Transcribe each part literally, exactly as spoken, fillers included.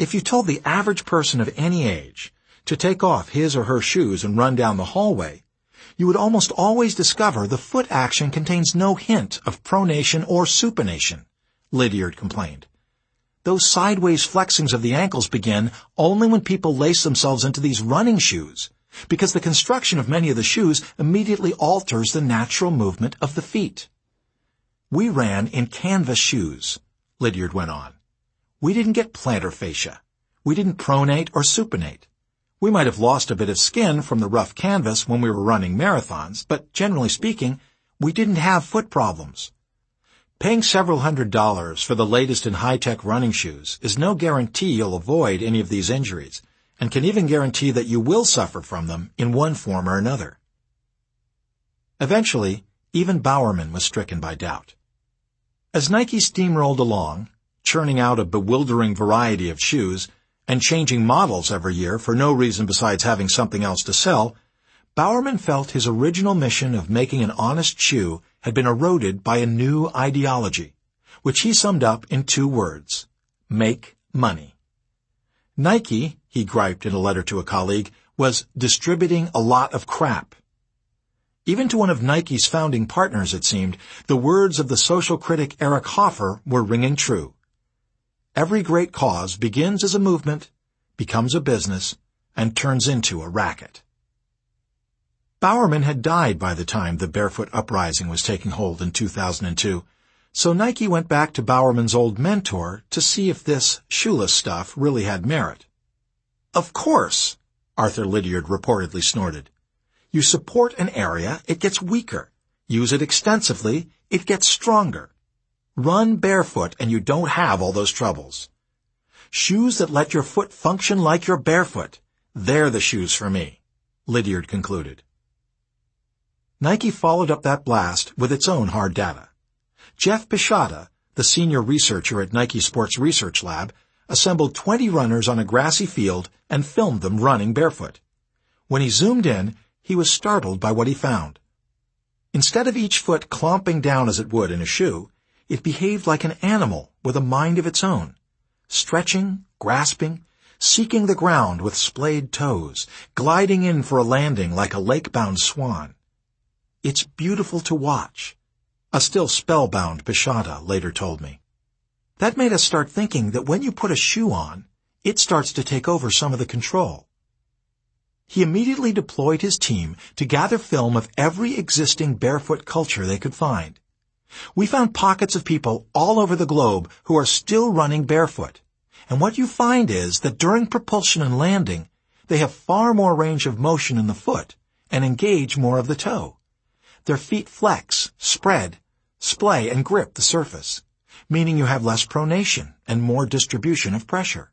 If you told the average person of any age to take off his or her shoes and run down the hallway, you would almost always discover the foot action contains no hint of pronation or supination, Lydiard complained. Those sideways flexings of the ankles begin only when people lace themselves into these running shoes, because the construction of many of the shoes immediately alters the natural movement of the feet. We ran in canvas shoes, Lydiard went on. We didn't get plantar fascia. We didn't pronate or supinate. We might have lost a bit of skin from the rough canvas when we were running marathons, but generally speaking, we didn't have foot problems. Paying several hundred dollars for the latest in high-tech running shoes is no guarantee you'll avoid any of these injuries, and can even guarantee that you will suffer from them in one form or another. Eventually, even Bowerman was stricken by doubt. As Nike steamrolled along, churning out a bewildering variety of shoes, and changing models every year for no reason besides having something else to sell, Bowerman felt his original mission of making an honest shoe had been eroded by a new ideology, which he summed up in two words: make money. Nike, he griped in a letter to a colleague, was distributing a lot of crap. Even to one of Nike's founding partners, it seemed, the words of the social critic Eric Hoffer were ringing true. Every great cause begins as a movement, becomes a business, and turns into a racket. Bowerman had died by the time the Barefoot Uprising was taking hold in two thousand two, so Nike went back to Bowerman's old mentor to see if this shoeless stuff really had merit. Of course, Arthur Lydiard reportedly snorted. You support an area, it gets weaker. Use it extensively, it gets stronger. Run barefoot and you don't have all those troubles. Shoes that let your foot function like you're barefoot, they're the shoes for me, Lydiard concluded. Nike followed up that blast with its own hard data. Jeff Pichata, the senior researcher at Nike Sports Research Lab, assembled twenty runners on a grassy field and filmed them running barefoot. When he zoomed in, he was startled by what he found. Instead of each foot clomping down as it would in a shoe, it behaved like an animal with a mind of its own, stretching, grasping, seeking the ground with splayed toes, gliding in for a landing like a lake-bound swan. It's beautiful to watch, a still spellbound Pichata later told me. That made us start thinking that when you put a shoe on, it starts to take over some of the control. He immediately deployed his team to gather film of every existing barefoot culture they could find. We found pockets of people all over the globe who are still running barefoot, and what you find is that during propulsion and landing, they have far more range of motion in the foot and engage more of the toe. Their feet flex, spread, splay, and grip the surface, meaning you have less pronation and more distribution of pressure.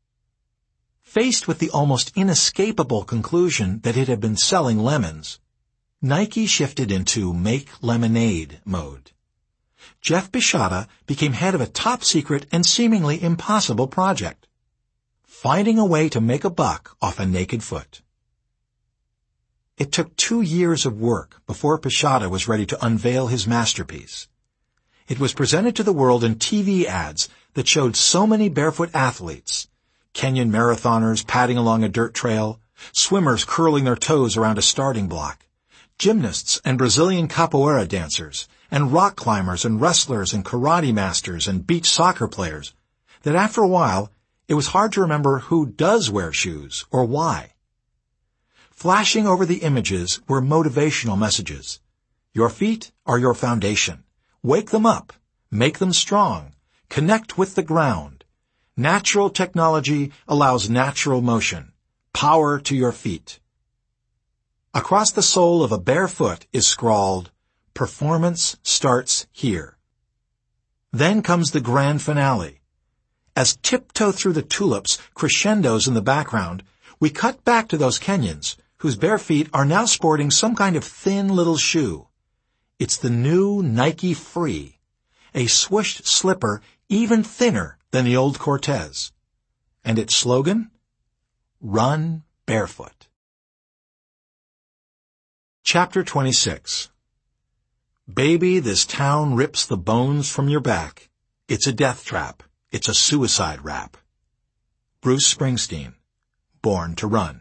Faced with the almost inescapable conclusion that it had been selling lemons, Nike shifted into make lemonade mode. Jeff Pichata became head of a top-secret and seemingly impossible project, finding a way to make a buck off a naked foot. It took two years of work before Pichata was ready to unveil his masterpiece. It was presented to the world in T V ads that showed so many barefoot athletes, Kenyan marathoners padding along a dirt trail, swimmers curling their toes around a starting block, gymnasts and Brazilian capoeira dancers, and rock climbers and wrestlers and karate masters and beach soccer players, that after a while it was hard to remember who does wear shoes or why. Flashing over the images were motivational messages. Your feet are your foundation. Wake them up. Make them strong. Connect with the ground. Natural technology allows natural motion. Power to your feet. Across the sole of a bare foot is scrawled, "Performance starts here." Then comes the grand finale. As Tiptoe Through the Tulips crescendos in the background, we cut back to those Kenyans, whose bare feet are now sporting some kind of thin little shoe. It's the new Nike Free, a swooshed slipper even thinner than the old Cortez. And its slogan? Run barefoot. Chapter twenty-six. Baby, this town rips the bones from your back. It's a death trap. It's a suicide rap. Bruce Springsteen, Born to Run.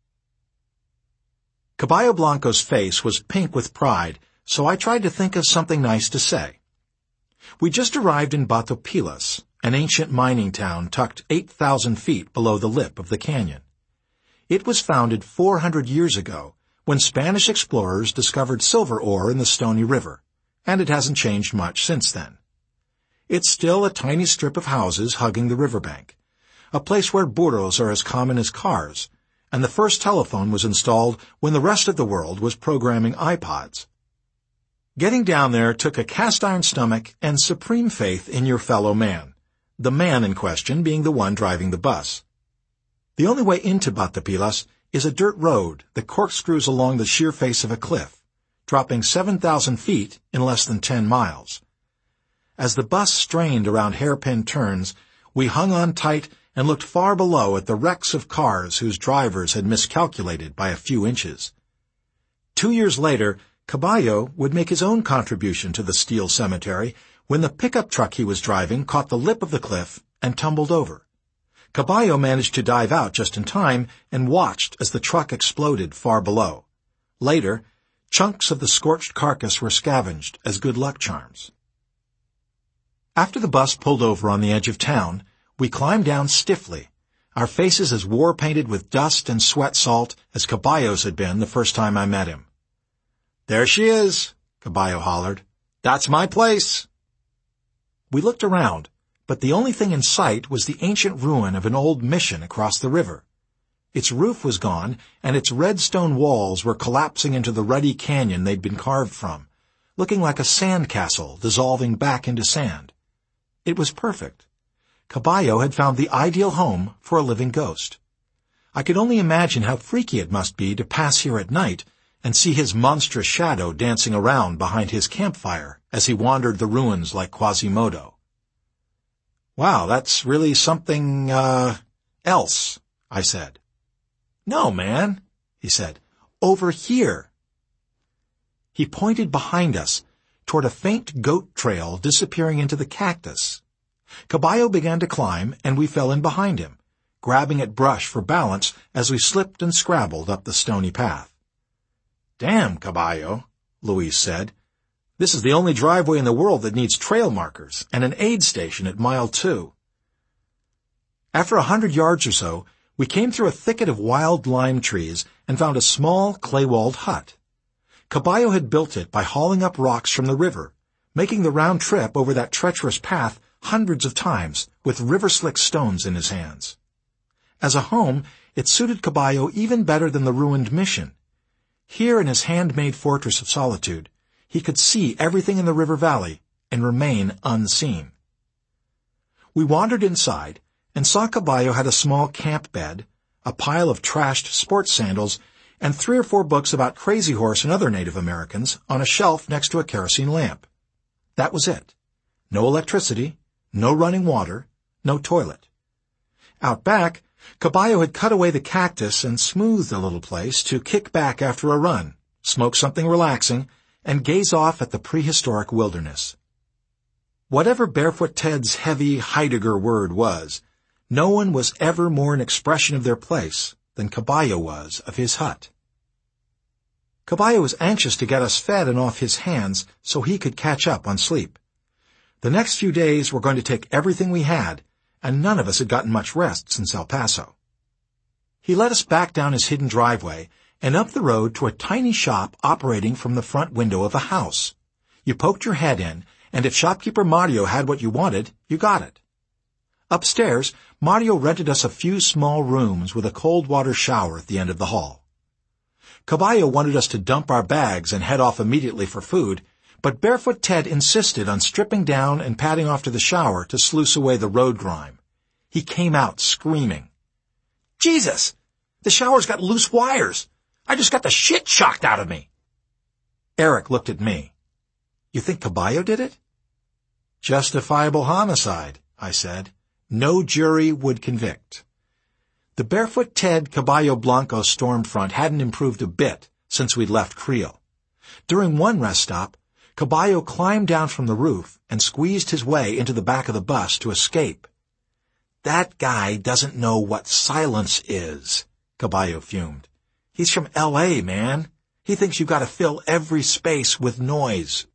Caballo Blanco's face was pink with pride, so I tried to think of something nice to say. We just arrived in Batopilas, an ancient mining town tucked eight thousand feet below the lip of the canyon. It was founded four hundred years ago, when Spanish explorers discovered silver ore in the Stony River, and it hasn't changed much since then. It's still a tiny strip of houses hugging the riverbank, a place where burros are as common as cars, and the first telephone was installed when the rest of the world was programming iPods. Getting down there took a cast-iron stomach and supreme faith in your fellow man, the man in question being the one driving the bus. The only way into Batopilas is a dirt road that corkscrews along the sheer face of a cliff, dropping seven thousand feet in less than ten miles. As the bus strained around hairpin turns, we hung on tight and looked far below at the wrecks of cars whose drivers had miscalculated by a few inches. Two years later, Caballo would make his own contribution to the steel cemetery when the pickup truck he was driving caught the lip of the cliff and tumbled over. Caballo managed to dive out just in time and watched as the truck exploded far below. Later, chunks of the scorched carcass were scavenged as good luck charms. After the bus pulled over on the edge of town, we climbed down stiffly, our faces as war-painted with dust and sweat salt as Caballo's had been the first time I met him. "There she is," Caballo hollered. "That's my place." We looked around, but the only thing in sight was the ancient ruin of an old mission across the river. Its roof was gone, and its red stone walls were collapsing into the ruddy canyon they'd been carved from, looking like a sand castle dissolving back into sand. It was perfect. Caballo had found the ideal home for a living ghost. I could only imagine how freaky it must be to pass here at night and see his monstrous shadow dancing around behind his campfire as he wandered the ruins like Quasimodo. "Wow, that's really something, uh, else," I said. "No, man," he said. "Over here." He pointed behind us, toward a faint goat trail disappearing into the cactus. Caballo began to climb, and we fell in behind him, grabbing at brush for balance as we slipped and scrabbled up the stony path. "Damn, Caballo," Luis said. "This is the only driveway in the world that needs trail markers and an aid station at mile two." After a hundred yards or so, we came through a thicket of wild lime trees and found a small clay-walled hut. Caballo had built it by hauling up rocks from the river, making the round trip over that treacherous path hundreds of times with river-slick stones in his hands. As a home, it suited Caballo even better than the ruined mission. Here in his handmade fortress of solitude, he could see everything in the river valley and remain unseen. We wandered inside and saw Caballo had a small camp bed, a pile of trashed sports sandals, and three or four books about Crazy Horse and other Native Americans on a shelf next to a kerosene lamp. That was it. No electricity, no running water, no toilet. Out back, Caballo had cut away the cactus and smoothed the little place to kick back after a run, smoke something relaxing, and gaze off at the prehistoric wilderness. Whatever Barefoot Ted's heavy Heidegger word was, no one was ever more an expression of their place than Caballo was of his hut. Caballo was anxious to get us fed and off his hands so he could catch up on sleep. The next few days were going to take everything we had, and none of us had gotten much rest since El Paso. He led us back down his hidden driveway and up the road to a tiny shop operating from the front window of a house. You poked your head in, and if shopkeeper Mario had what you wanted, you got it. Upstairs, Mario rented us a few small rooms with a cold water shower at the end of the hall. Caballo wanted us to dump our bags and head off immediately for food, but Barefoot Ted insisted on stripping down and padding off to the shower to sluice away the road grime. He came out screaming. "Jesus! The shower's got loose wires! I just got the shit shocked out of me!" Eric looked at me. "You think Caballo did it?" "Justifiable homicide," I said. "No jury would convict." The Barefoot Ted Caballo Blanco stormfront hadn't improved a bit since we'd left Creel. During one rest stop, Caballo climbed down from the roof and squeezed his way into the back of the bus to escape. That guy doesn't know what silence is, Caballo fumed. He's from L A, man. He thinks you've got to fill every space with noise.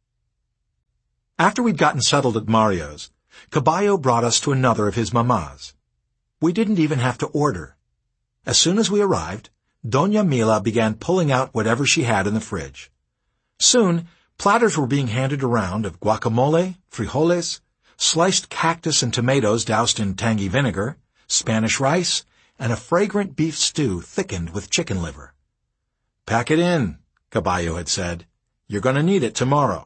After we'd gotten settled at Mario's, Caballo brought us to another of his mamás. We didn't even have to order. As soon as we arrived, Doña Mila began pulling out whatever she had in the fridge. Soon, platters were being handed around of guacamole, frijoles, sliced cactus and tomatoes doused in tangy vinegar, Spanish rice, and a fragrant beef stew thickened with chicken liver. "Pack it in," Caballo had said. "You're going to need it tomorrow."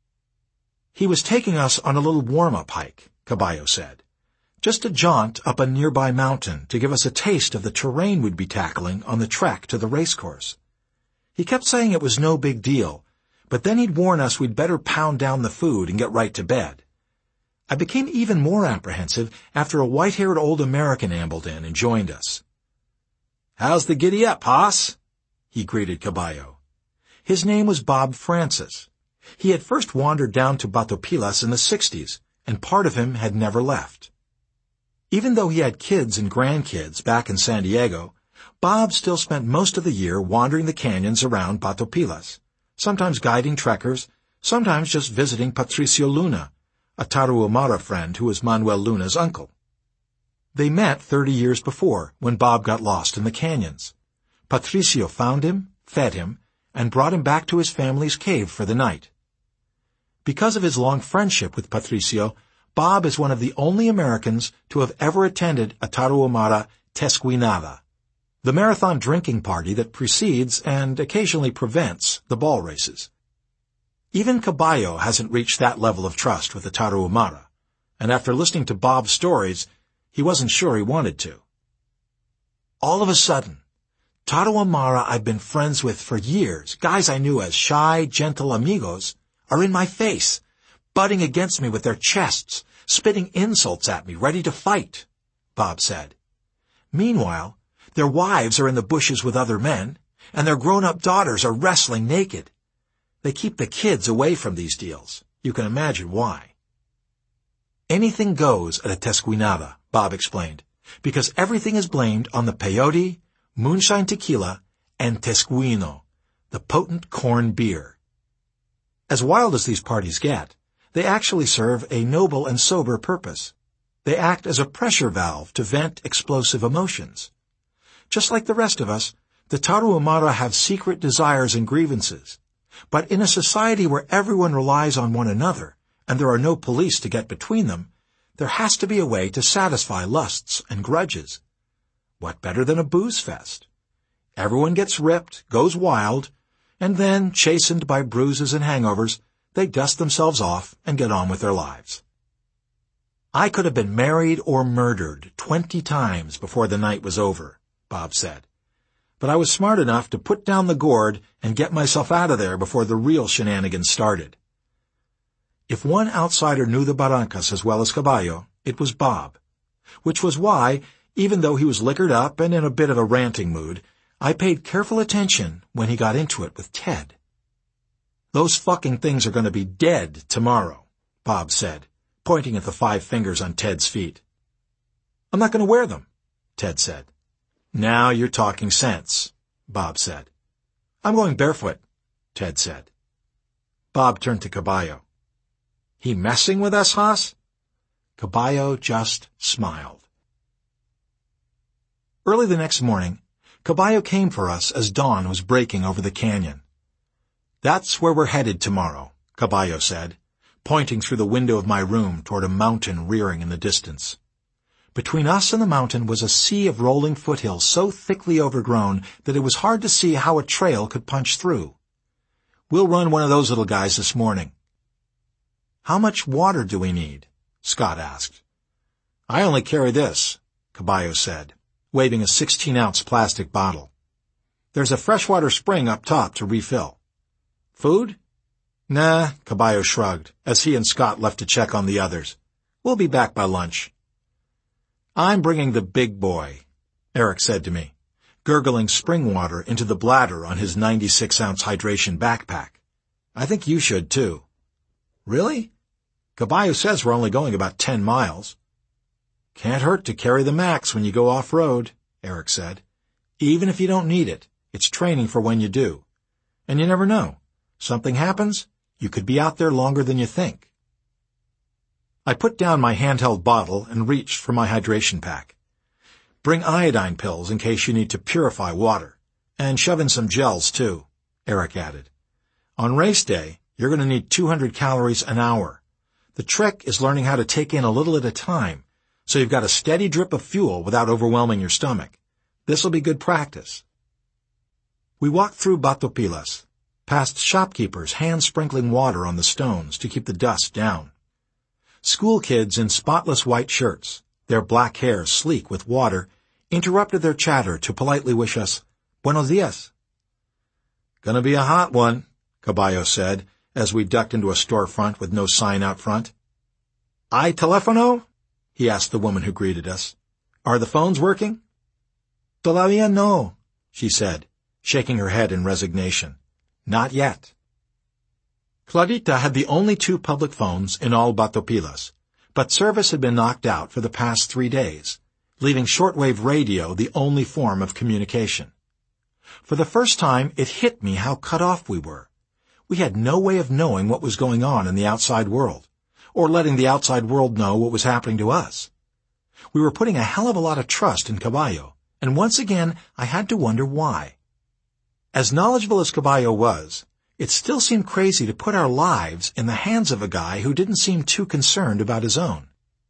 He was taking us on a little warm-up hike, Caballo said. Just a jaunt up a nearby mountain to give us a taste of the terrain we'd be tackling on the trek to the racecourse. He kept saying it was no big deal, but then he'd warn us we'd better pound down the food and get right to bed. I became even more apprehensive after a white-haired old American ambled in and joined us. "How's the giddy-up, hoss?" he greeted Caballo. His name was Bob Francis. He had first wandered down to Batopilas in the sixties, and part of him had never left. Even though he had kids and grandkids back in San Diego, Bob still spent most of the year wandering the canyons around Batopilas, sometimes guiding trekkers, sometimes just visiting Patricio Luna, a Tarahumara friend who was Manuel Luna's uncle. They met thirty years before, when Bob got lost in the canyons. Patricio found him, fed him, and brought him back to his family's cave for the night. Because of his long friendship with Patricio, Bob is one of the only Americans to have ever attended a Tarahumara Tesquinada, the marathon drinking party that precedes and occasionally prevents the ball races. Even Caballo hasn't reached that level of trust with the Tarahumara, and after listening to Bob's stories, he wasn't sure he wanted to. All of a sudden, Tarahumara I've been friends with for years, guys I knew as shy, gentle amigos, are in my face, butting against me with their chests, spitting insults at me, ready to fight, Bob said. Meanwhile, their wives are in the bushes with other men, and their grown-up daughters are wrestling naked. They keep the kids away from these deals. You can imagine why. Anything goes at a Tesquinada, Bob explained, because everything is blamed on the peyote, moonshine tequila, and Tesquino, the potent corn beer. As wild as these parties get, they actually serve a noble and sober purpose. They act as a pressure valve to vent explosive emotions. Just like the rest of us, the Tarahumara have secret desires and grievances. But in a society where everyone relies on one another, and there are no police to get between them, there has to be a way to satisfy lusts and grudges. What better than a booze fest? Everyone gets ripped, goes wild, and then, chastened by bruises and hangovers, they dust themselves off and get on with their lives. I could have been married or murdered twenty times before the night was over, Bob said. But I was smart enough to put down the gourd and get myself out of there before the real shenanigans started. If one outsider knew the Barrancas as well as Caballo, it was Bob, which was why, even though he was liquored up and in a bit of a ranting mood, I paid careful attention when he got into it with Ted. "Those fucking things are going to be dead tomorrow," Bob said, pointing at the five fingers on Ted's feet. "I'm not going to wear them," Ted said. "Now you're talking sense," Bob said. "I'm going barefoot," Ted said. Bob turned to Caballo. "He messing with us, hoss?" Caballo just smiled. Early the next morning, Caballo came for us as dawn was breaking over the canyon. "That's where we're headed tomorrow," Caballo said, pointing through the window of my room toward a mountain rearing in the distance. Between us and the mountain was a sea of rolling foothills so thickly overgrown that it was hard to see how a trail could punch through. "We'll run one of those little guys this morning." "How much water do we need?" Scott asked. "I only carry this," Caballo said, waving a sixteen-ounce plastic bottle. "There's a freshwater spring up top to refill." "Food?" "Nah," Caballo shrugged, as he and Scott left to check on the others. "We'll be back by lunch." "I'm bringing the big boy," Eric said to me, gurgling spring water into the bladder on his ninety-six-ounce hydration backpack. "I think you should, too." "Really?" "Caballo says we're only going about ten miles." Can't hurt to carry the max when you go off-road, Eric said. Even if you don't need it, it's training for when you do. And you never know. Something happens, you could be out there longer than you think. I put down my handheld bottle and reached for my hydration pack. Bring iodine pills in case you need to purify water. And shove in some gels, too, Eric added. On race day, you're going to need two hundred calories an hour. The trick is learning how to take in a little at a time, so you've got a steady drip of fuel without overwhelming your stomach. This'll be good practice. We walked through Batopilas, past shopkeepers hand-sprinkling water on the stones to keep the dust down. School kids in spotless white shirts, their black hair sleek with water, interrupted their chatter to politely wish us, Buenos dias. Gonna be a hot one, Caballo said, as we ducked into a storefront with no sign out front. ¿Hay teléfono? He asked the woman who greeted us. Are the phones working? Todavía no, she said, shaking her head in resignation. Not yet. Clarita had the only two public phones in all Batopilas, but service had been knocked out for the past three days, leaving shortwave radio the only form of communication. For the first time, it hit me how cut off we were. We had no way of knowing what was going on in the outside world, or letting the outside world know what was happening to us. We were putting a hell of a lot of trust in Caballo, and once again I had to wonder why. As knowledgeable as Caballo was, it still seemed crazy to put our lives in the hands of a guy who didn't seem too concerned about his own.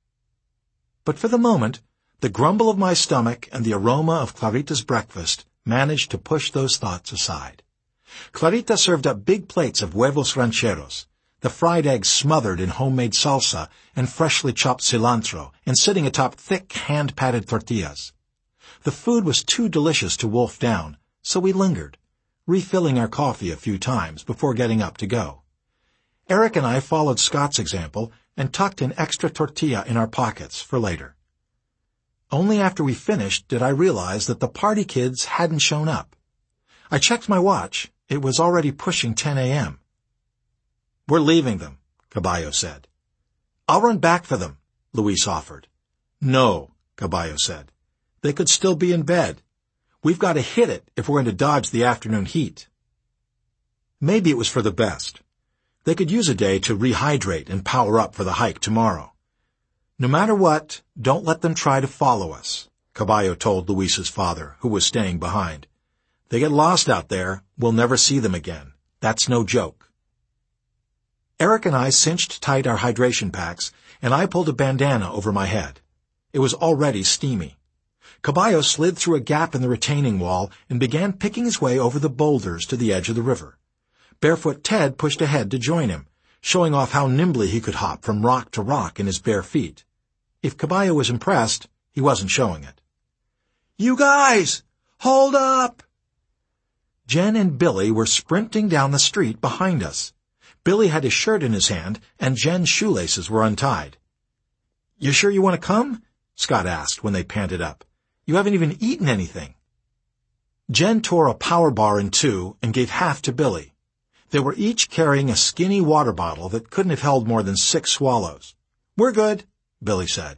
But for the moment, the grumble of my stomach and the aroma of Clarita's breakfast managed to push those thoughts aside. Clarita served up big plates of huevos rancheros, the fried eggs smothered in homemade salsa and freshly chopped cilantro and sitting atop thick hand-patted tortillas. The food was too delicious to wolf down, so we lingered, refilling our coffee a few times before getting up to go. Eric and I followed Scott's example and tucked an extra tortilla in our pockets for later. Only after we finished did I realize that the party kids hadn't shown up. I checked my watch. It was already pushing ten a.m. We're leaving them, Caballo said. I'll run back for them, Luis offered. No, Caballo said. They could still be in bed. We've got to hit it if we're going to dodge the afternoon heat. Maybe it was for the best. They could use a day to rehydrate and power up for the hike tomorrow. No matter what, don't let them try to follow us, Caballo told Luis's father, who was staying behind. They get lost out there, we'll never see them again. That's no joke. Eric and I cinched tight our hydration packs, and I pulled a bandana over my head. It was already steamy. Caballo slid through a gap in the retaining wall and began picking his way over the boulders to the edge of the river. Barefoot Ted pushed ahead to join him, showing off how nimbly he could hop from rock to rock in his bare feet. If Caballo was impressed, he wasn't showing it. You guys! Hold up! Jen and Billy were sprinting down the street behind us. Billy had his shirt in his hand, and Jen's shoelaces were untied. You sure you want to come? Scott asked when they panted up. You haven't even eaten anything. Jen tore a power bar in two and gave half to Billy. They were each carrying a skinny water bottle that couldn't have held more than six swallows. We're good, Billy said.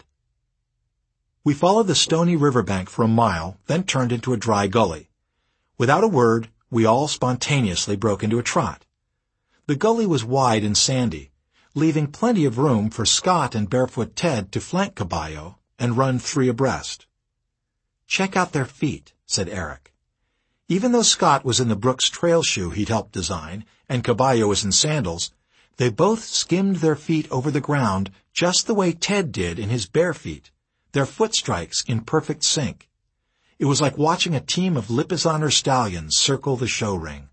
We followed the stony riverbank for a mile, then turned into a dry gully. Without a word, we all spontaneously broke into a trot. The gully was wide and sandy, leaving plenty of room for Scott and Barefoot Ted to flank Caballo and run three abreast. Check out their feet, said Eric. Even though Scott was in the Brooks trail shoe he'd helped design and Caballo was in sandals, they both skimmed their feet over the ground just the way Ted did in his bare feet, their foot strikes in perfect sync. It was like watching a team of Lipizzaner stallions circle the show ring.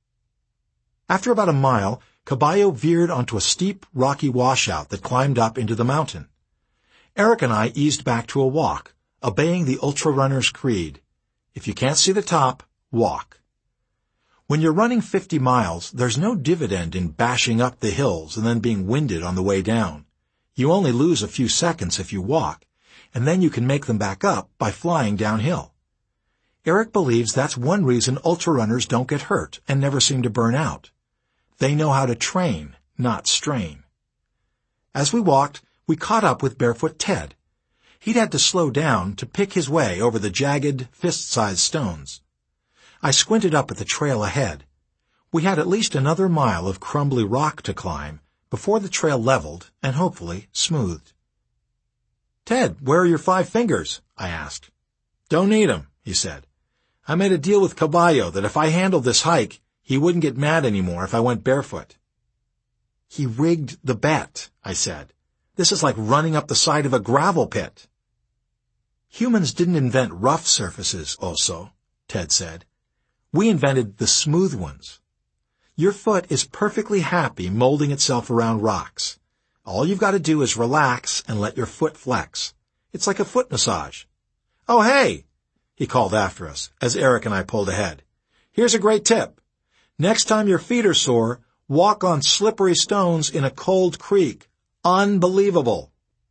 After about a mile, Caballo veered onto a steep, rocky washout that climbed up into the mountain. Eric and I eased back to a walk, obeying the ultra-runner's creed. If you can't see the top, walk. When you're running fifty miles, there's no dividend in bashing up the hills and then being winded on the way down. You only lose a few seconds if you walk, and then you can make them back up by flying downhill. Eric believes that's one reason ultra-runners don't get hurt and never seem to burn out. They know how to train, not strain. As we walked, we caught up with Barefoot Ted. he'd had to slow down to pick his way over the jagged, fist-sized stones. I squinted up at the trail ahead. We had at least another mile of crumbly rock to climb before the trail leveled and hopefully smoothed. "Ted, where are your five fingers?" I asked. "Don't need 'em," he said. "I made a deal with Caballo that if I handled this hike, he wouldn't get mad anymore if I went barefoot." "He rigged the bet," I said. "This is like running up the side of a gravel pit." "Humans didn't invent rough surfaces, Oso," Ted said. "We invented the smooth ones. Your foot is perfectly happy molding itself around rocks. All you've got to do is relax and let your foot flex. It's like a foot massage." "Oh, hey!" he called after us as Eric and I pulled ahead. "Here's a great tip. Next time your feet are sore, walk on slippery stones in a cold creek. Unbelievable."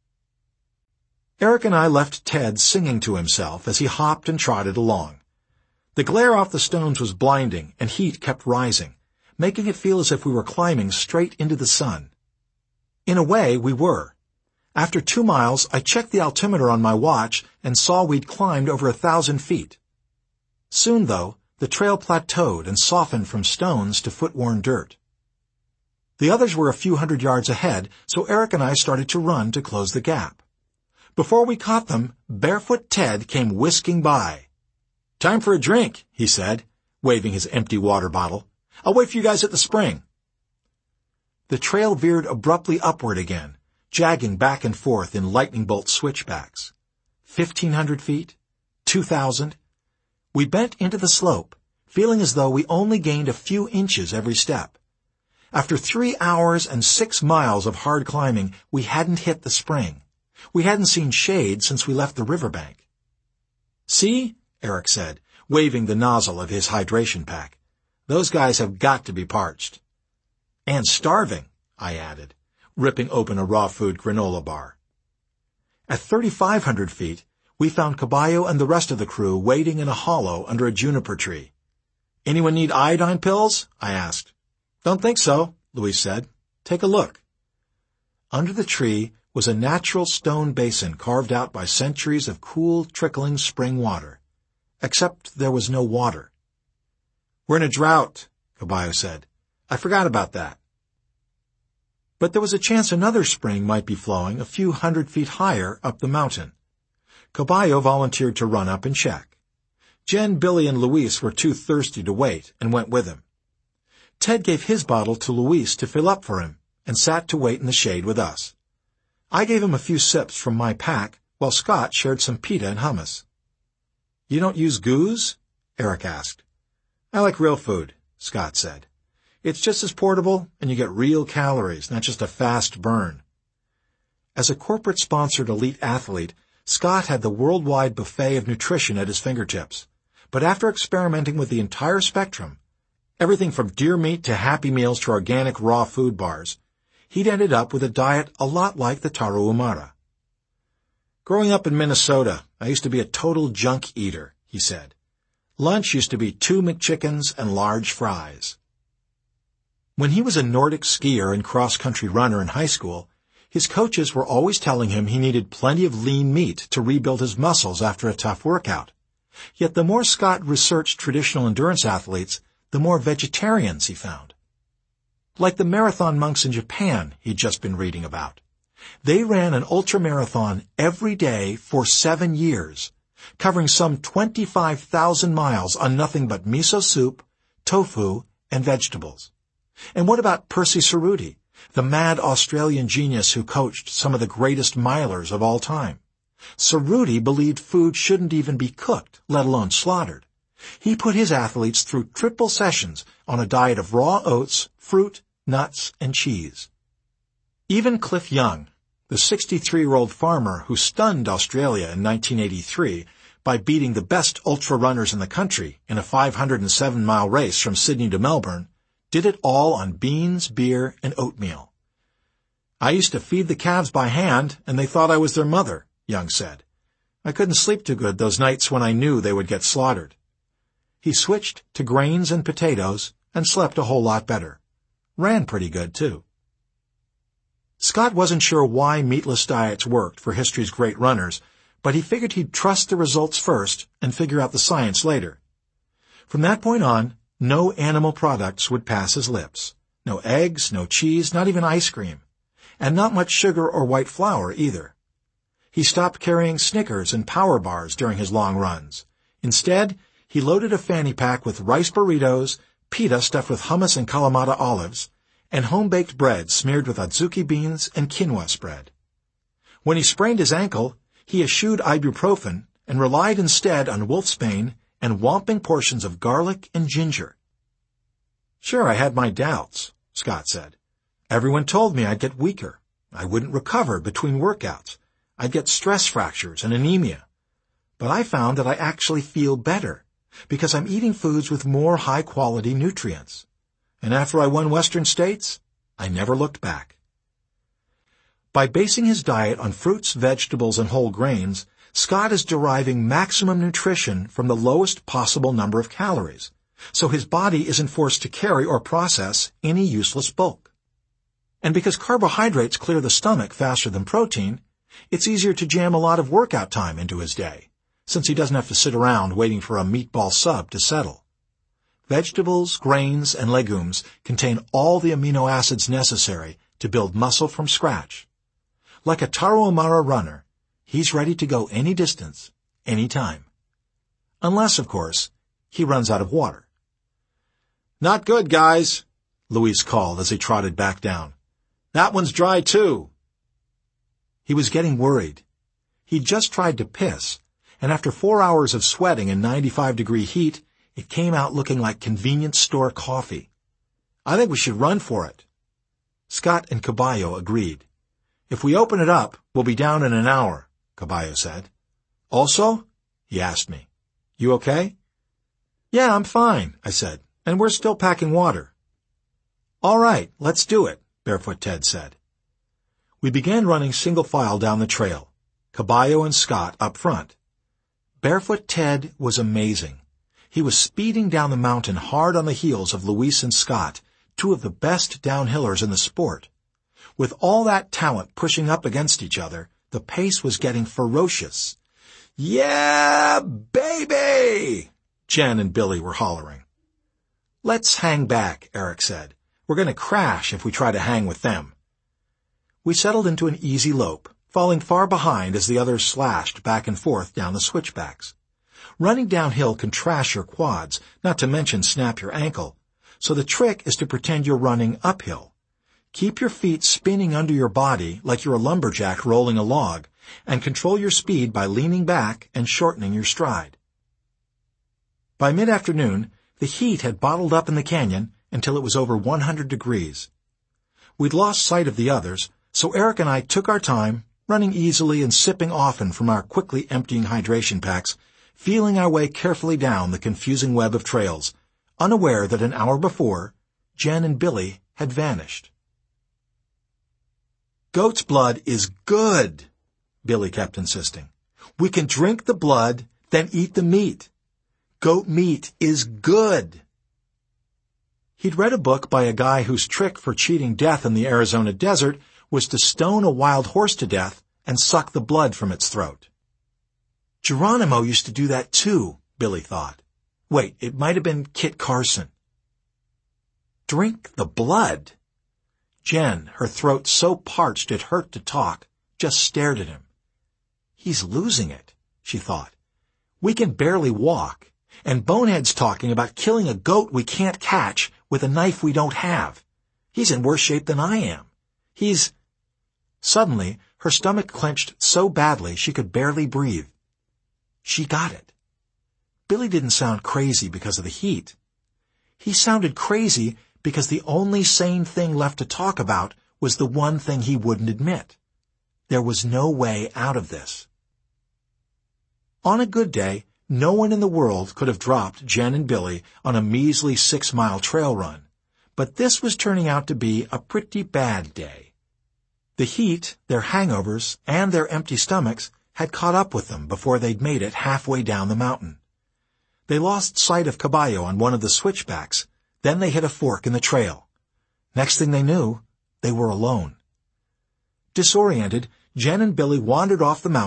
Eric and I left Ted singing to himself as he hopped and trotted along. The glare off the stones was blinding, and heat kept rising, making it feel as if we were climbing straight into the sun. In a way, we were. After two miles, I checked the altimeter on my watch and saw we'd climbed over a thousand feet. Soon, though, the trail plateaued and softened from stones to foot-worn dirt. The others were a few hundred yards ahead, so Eric and I started to run to close the gap. Before we caught them, Barefoot Ted came whisking by. "Time for a drink," he said, waving his empty water bottle. "I'll wait for you guys at the spring." The trail veered abruptly upward again, jagging back and forth in lightning bolt switchbacks. Fifteen hundred feet, two thousand. We bent into the slope, feeling as though we only gained a few inches every step. After three hours and six miles of hard climbing, we hadn't hit the spring. We hadn't seen shade since we left the riverbank. "See?" Eric said, waving the nozzle of his hydration pack. "Those guys have got to be parched." "And starving," I added, ripping open a raw food granola bar. At thirty-five hundred feet, we found Caballo and the rest of the crew waiting in a hollow under a juniper tree. "Anyone need iodine pills?" I asked. "Don't think so," Luis said. "Take a look." Under the tree was a natural stone basin carved out by centuries of cool, trickling spring water. Except there was no water. "We're in a drought," Caballo said. "I forgot about that." But there was a chance another spring might be flowing a few hundred feet higher up the mountain. Caballo volunteered to run up and check. Jen, Billy, and Luis were too thirsty to wait and went with him. Ted gave his bottle to Luis to fill up for him and sat to wait in the shade with us. I gave him a few sips from my pack while Scott shared some pita and hummus. "You don't use goose?" Eric asked. "I like real food," Scott said. "It's just as portable, and you get real calories, not just a fast burn." As a corporate-sponsored elite athlete, Scott had the worldwide buffet of nutrition at his fingertips. But after experimenting with the entire spectrum, everything from deer meat to Happy Meals to organic raw food bars, he'd ended up with a diet a lot like the Tarahumara. "Growing up in Minnesota, I used to be a total junk eater," he said. "Lunch used to be two McChickens and large fries." When he was a Nordic skier and cross-country runner in high school, his coaches were always telling him he needed plenty of lean meat to rebuild his muscles after a tough workout. Yet the more Scott researched traditional endurance athletes, the more vegetarians he found. Like the marathon monks in Japan he'd just been reading about. They ran an ultramarathon every day for seven years, covering some twenty-five thousand miles on nothing but miso soup, tofu, and vegetables. And what about Percy Cerruti, the mad Australian genius who coached some of the greatest milers of all time? Cerruti believed food shouldn't even be cooked, let alone slaughtered. He put his athletes through triple sessions on a diet of raw oats, fruit, nuts, and cheese. Even Cliff Young, the sixty-three-year-old farmer who stunned Australia in nineteen eighty-three by beating the best ultra-runners in the country in a five hundred seven mile race from Sydney to Melbourne, did it all on beans, beer, and oatmeal. "I used to feed the calves by hand, and they thought I was their mother," Young said. "I couldn't sleep too good those nights when I knew they would get slaughtered." He switched to grains and potatoes and slept a whole lot better. Ran pretty good, too. Scott wasn't sure why meatless diets worked for history's great runners, but he figured he'd trust the results first and figure out the science later. From that point on, no animal products would pass his lips. No eggs, no cheese, not even ice cream. And not much sugar or white flour either. He stopped carrying Snickers and Power Bars during his long runs. Instead, he loaded a fanny pack with rice burritos, pita stuffed with hummus and Kalamata olives, and home-baked bread smeared with adzuki beans and quinoa spread. When he sprained his ankle, he eschewed ibuprofen and relied instead on wolfsbane and whomping portions of garlic and ginger. Sure, I had my doubts, Scott said. Everyone told me I'd get weaker. I wouldn't recover between workouts. I'd get stress fractures and anemia. But I found that I actually feel better because I'm eating foods with more high-quality nutrients. And after I won Western States, I never looked back. By basing his diet on fruits, vegetables, and whole grains, Scott is deriving maximum nutrition from the lowest possible number of calories, so his body isn't forced to carry or process any useless bulk. And because carbohydrates clear the stomach faster than protein, it's easier to jam a lot of workout time into his day, since he doesn't have to sit around waiting for a meatball sub to settle. Vegetables, grains, and legumes contain all the amino acids necessary to build muscle from scratch. Like a Tarahumara runner, he's ready to go any distance, any time. Unless, of course, he runs out of water. "Not good, guys," Luis called as he trotted back down. "That one's dry, too." He was getting worried. He'd just tried to piss, and after four hours of sweating in ninety-five degree heat, it came out looking like convenience store coffee. "I think we should run for it." Scott and Caballo agreed. "If we open it up, we'll be down in an hour," Caballo said. "Also?" he asked me. "You okay?" "Yeah, I'm fine," I said, "and we're still packing water." "All right, let's do it," Barefoot Ted said. We began running single file down the trail, Caballo and Scott up front. Barefoot Ted was amazing. He was speeding down the mountain hard on the heels of Luis and Scott, two of the best downhillers in the sport. With all that talent pushing up against each other, the pace was getting ferocious. "Yeah, baby!" Jen and Billy were hollering. "Let's hang back," Eric said. "We're going to crash if we try to hang with them." We settled into an easy lope, falling far behind as the others slashed back and forth down the switchbacks. Running downhill can trash your quads, not to mention snap your ankle, so the trick is to pretend you're running uphill. Keep your feet spinning under your body like you're a lumberjack rolling a log, and control your speed by leaning back and shortening your stride. By mid-afternoon, the heat had bottled up in the canyon until it was over one hundred degrees. We'd lost sight of the others, so Eric and I took our time, running easily and sipping often from our quickly emptying hydration packs, feeling our way carefully down the confusing web of trails, unaware that an hour before, Jen and Billy had vanished. "Goat's blood is good," Billy kept insisting. "We can drink the blood, then eat the meat. Goat meat is good." He'd read a book by a guy whose trick for cheating death in the Arizona desert was to stone a wild horse to death and suck the blood from its throat. Geronimo used to do that too, Billy thought. Wait, it might have been Kit Carson. Drink the blood? Jen, her throat so parched it hurt to talk, just stared at him. He's losing it, she thought. We can barely walk, and Bonehead's talking about killing a goat we can't catch with a knife we don't have. He's in worse shape than I am. He's... Suddenly, her stomach clenched so badly she could barely breathe. She got it. Billy didn't sound crazy because of the heat. He sounded crazy because the only sane thing left to talk about was the one thing he wouldn't admit. There was no way out of this. On a good day, no one in the world could have dropped Jen and Billy on a measly six-mile trail run, but this was turning out to be a pretty bad day. The heat, their hangovers, and their empty stomachs had caught up with them before they'd made it halfway down the mountain. They lost sight of Caballo on one of the switchbacks. Then they hit a fork in the trail. Next thing they knew, they were alone. Disoriented, Jen and Billy wandered off the mountain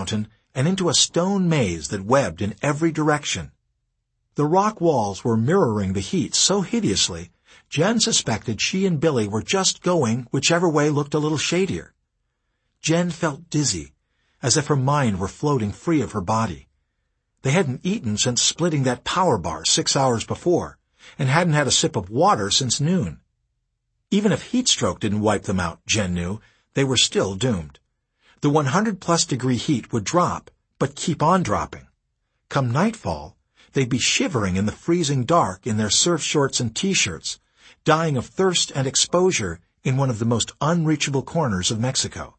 and into a stone maze that webbed in every direction. The rock walls were mirroring the heat so hideously, Jen suspected she and Billy were just going whichever way looked a little shadier. Jen felt dizzy, as if her mind were floating free of her body. They hadn't eaten since splitting that power bar six hours before, and hadn't had a sip of water since noon. Even if heat stroke didn't wipe them out, Jen knew, they were still doomed. The one hundred plus degree heat would drop, but keep on dropping. Come nightfall, they'd be shivering in the freezing dark in their surf shorts and t-shirts, dying of thirst and exposure in one of the most unreachable corners of Mexico.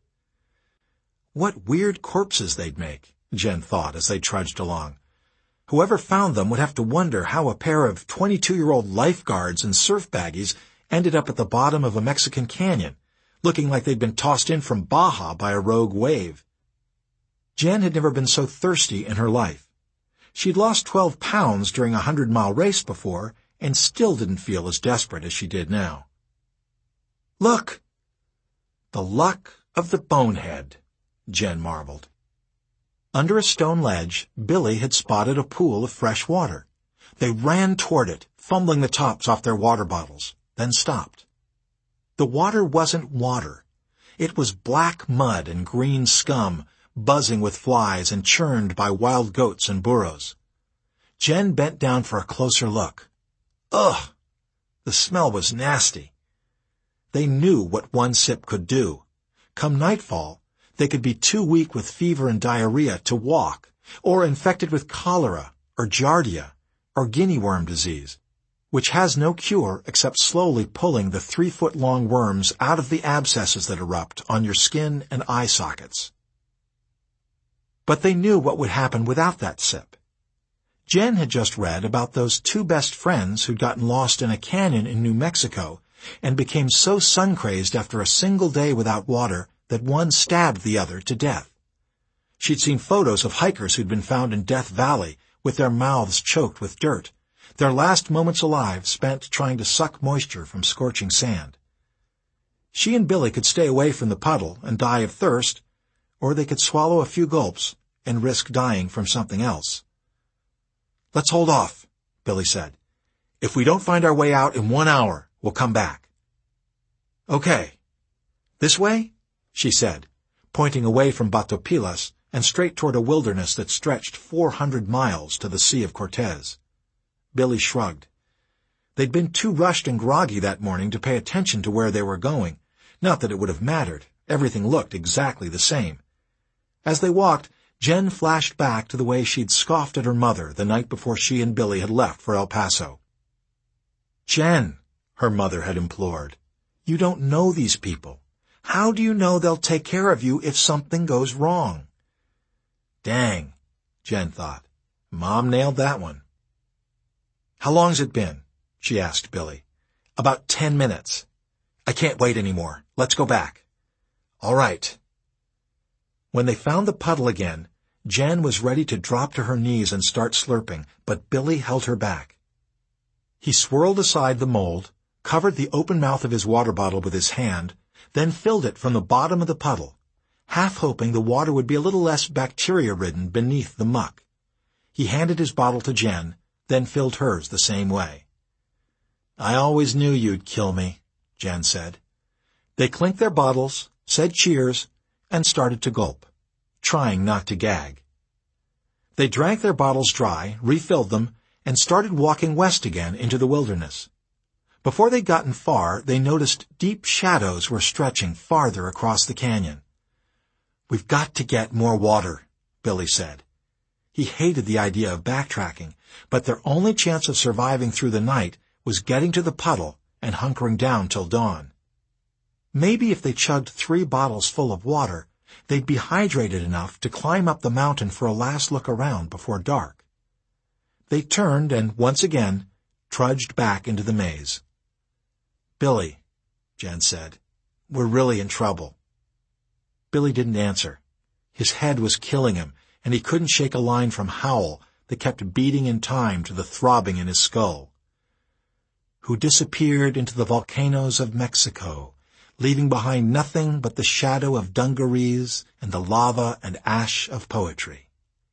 What weird corpses they'd make, Jen thought as they trudged along. Whoever found them would have to wonder how a pair of twenty-two-year-old lifeguards and surf baggies ended up at the bottom of a Mexican canyon, looking like they'd been tossed in from Baja by a rogue wave. Jen had never been so thirsty in her life. She'd lost twelve pounds during a hundred-mile race before and still didn't feel as desperate as she did now. Look! The luck of the bonehead, Jen marveled. Under a stone ledge, Billy had spotted a pool of fresh water. They ran toward it, fumbling the tops off their water bottles, then stopped. The water wasn't water. It was black mud and green scum, buzzing with flies and churned by wild goats and burros. Jen bent down for a closer look. Ugh! The smell was nasty. They knew what one sip could do. Come nightfall, they could be too weak with fever and diarrhea to walk, or infected with cholera, or giardia, or guinea worm disease, which has no cure except slowly pulling the three-foot-long worms out of the abscesses that erupt on your skin and eye sockets. But they knew what would happen without that sip. Jen had just read about those two best friends who'd gotten lost in a canyon in New Mexico and became so sun-crazed after a single day without water that one stabbed the other to death. She'd seen photos of hikers who'd been found in Death Valley with their mouths choked with dirt, their last moments alive spent trying to suck moisture from scorching sand. She and Billy could stay away from the puddle and die of thirst, or they could swallow a few gulps and risk dying from something else. Let's hold off, Billy said. If we don't find our way out in one hour, we'll come back. Okay. This way? She said, pointing away from Batopilas and straight toward a wilderness that stretched four hundred miles to the Sea of Cortez. Billy shrugged. They'd been too rushed and groggy that morning to pay attention to where they were going. Not that it would have mattered. Everything looked exactly the same. As they walked, Jen flashed back to the way she'd scoffed at her mother the night before she and Billy had left for El Paso. Jen, her mother had implored, you don't know these people. How do you know they'll take care of you if something goes wrong? Dang, Jen thought. Mom nailed that one. How long's it been? She asked Billy. About ten minutes. I can't wait anymore. Let's go back. All right. When they found the puddle again, Jen was ready to drop to her knees and start slurping, but Billy held her back. He swirled aside the mold, covered the open mouth of his water bottle with his hand, then filled it from the bottom of the puddle, half hoping the water would be a little less bacteria-ridden beneath the muck. He handed his bottle to Jen, then filled hers the same way. I always knew you'd kill me, Jen said. They clinked their bottles, said cheers, and started to gulp, trying not to gag. They drank their bottles dry, refilled them, and started walking west again into the wilderness. Before they'd gotten far, they noticed deep shadows were stretching farther across the canyon. We've got to get more water, Billy said. He hated the idea of backtracking, but their only chance of surviving through the night was getting to the puddle and hunkering down till dawn. Maybe if they chugged three bottles full of water, they'd be hydrated enough to climb up the mountain for a last look around before dark. They turned and, once again, trudged back into the maze. Billy, Jen said, we're really in trouble. Billy didn't answer. His head was killing him, and he couldn't shake a line from Howl that kept beating in time to the throbbing in his skull. Who disappeared into the volcanoes of Mexico, leaving behind nothing but the shadow of dungarees and the lava and ash of poetry.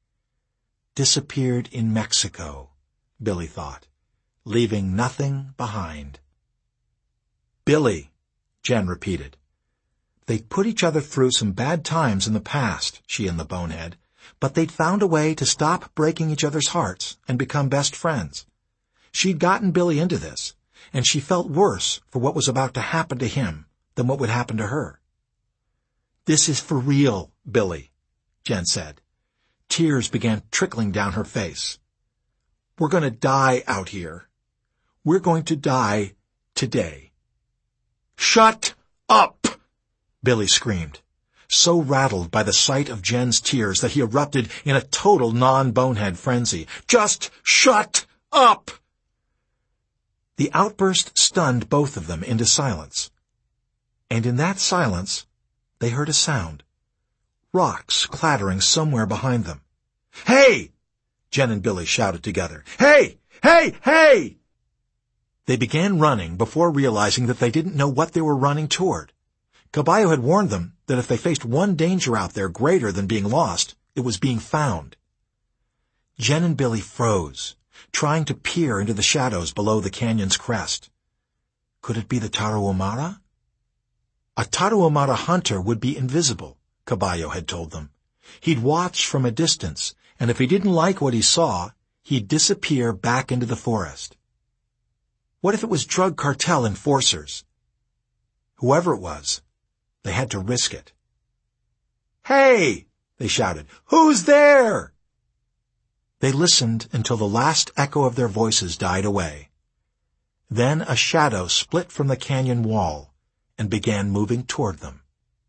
Disappeared in Mexico, Billy thought, leaving nothing behind. Billy, Jen repeated. They'd put each other through some bad times in the past, she and the bonehead, but they'd found a way to stop breaking each other's hearts and become best friends. She'd gotten Billy into this, and she felt worse for what was about to happen to him than what would happen to her. This is for real, Billy, Jen said. Tears began trickling down her face. We're going to die out here. We're going to die today. Shut up! Billy screamed, so rattled by the sight of Jen's tears that he erupted in a total non-bonehead frenzy. Just shut up! The outburst stunned both of them into silence. And in that silence, they heard a sound. Rocks clattering somewhere behind them. Hey! Jen and Billy shouted together. Hey! Hey! Hey! They began running before realizing that they didn't know what they were running toward. Caballo had warned them that if they faced one danger out there greater than being lost, it was being found. Jen and Billy froze, trying to peer into the shadows below the canyon's crest. Could it be the Tarahumara? A Tarahumara hunter would be invisible, Caballo had told them. He'd watch from a distance, and if he didn't like what he saw, he'd disappear back into the forest. What if it was drug cartel enforcers? Whoever it was, they had to risk it. Hey! They shouted. Who's there? They listened until the last echo of their voices died away. Then a shadow split from the canyon wall and began moving toward them.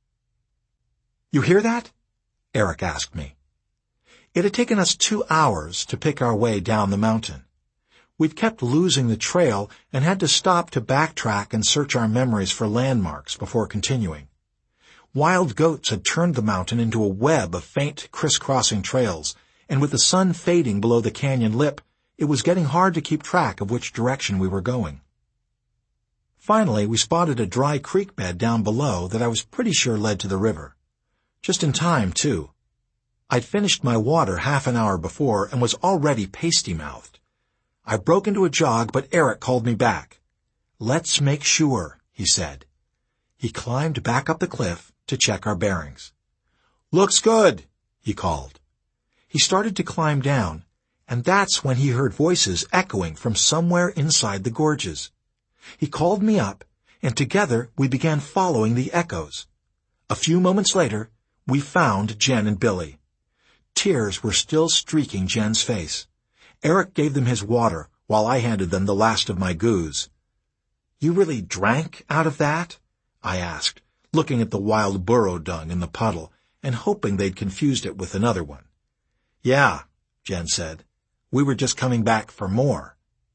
You hear that? Eric asked me. It had taken us two hours to pick our way down the mountain. We'd kept losing the trail and had to stop to backtrack and search our memories for landmarks before continuing. Wild goats had turned the mountain into a web of faint crisscrossing trails, and with the sun fading below the canyon lip, it was getting hard to keep track of which direction we were going. Finally, we spotted a dry creek bed down below that I was pretty sure led to the river. Just in time, too. I'd finished my water half an hour before and was already pasty-mouthed. I broke into a jog, but Eric called me back. Let's make sure, he said. He climbed back up the cliff to check our bearings. Looks good, he called. He started to climb down, and that's when he heard voices echoing from somewhere inside the gorges. He called me up, and together we began following the echoes. A few moments later, we found Jen and Billy. Tears were still streaking Jen's face. Eric gave them his water, while I handed them the last of my goos. You really drank out of that? I asked, looking at the wild burro dung in the puddle, and hoping they'd confused it with another one. Yeah, Jen said. We were just coming back for more.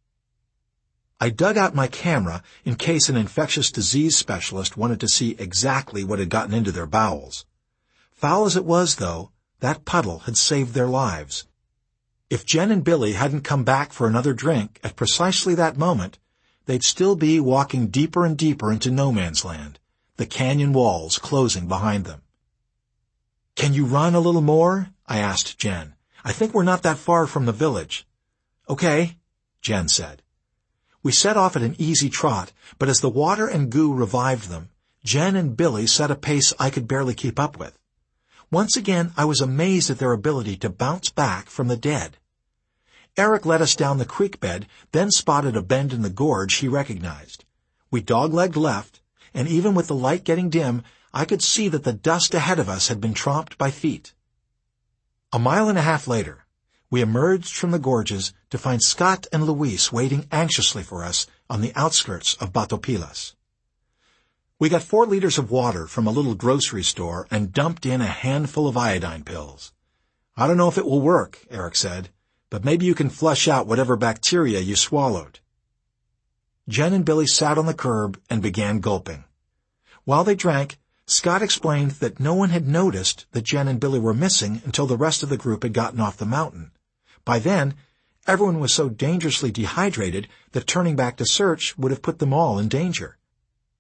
I dug out my camera in case an infectious disease specialist wanted to see exactly what had gotten into their bowels. Foul as it was, though, that puddle had saved their lives. If Jen and Billy hadn't come back for another drink at precisely that moment, they'd still be walking deeper and deeper into no man's land, the canyon walls closing behind them. Can you run a little more? I asked Jen. I think we're not that far from the village. Okay, Jen said. We set off at an easy trot, but as the water and goo revived them, Jen and Billy set a pace I could barely keep up with. Once again, I was amazed at their ability to bounce back from the dead. Eric led us down the creek bed, then spotted a bend in the gorge he recognized. We dog-legged left, and even with the light getting dim, I could see that the dust ahead of us had been tromped by feet. A mile and a half later, we emerged from the gorges to find Scott and Luis waiting anxiously for us on the outskirts of Batopilas. We got four liters of water from a little grocery store and dumped in a handful of iodine pills. I don't know if it will work, Eric said, but maybe you can flush out whatever bacteria you swallowed. Jen and Billy sat on the curb and began gulping. While they drank, Scott explained that no one had noticed that Jen and Billy were missing until the rest of the group had gotten off the mountain. By then, everyone was so dangerously dehydrated that turning back to search would have put them all in danger.